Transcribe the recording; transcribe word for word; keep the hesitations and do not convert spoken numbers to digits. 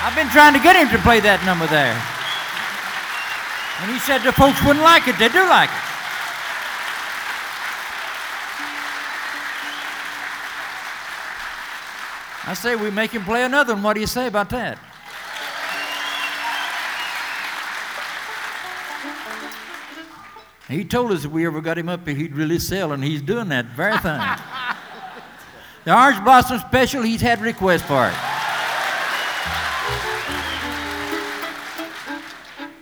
I've been trying to get him to play that number there. And he said the folks wouldn't like it. They do like it. I say we make him play another one. What do you say about that? He told us if we ever got him up here, he'd really sell, and he's doing that very thing. The Orange Blossom Special, he's had requests for it.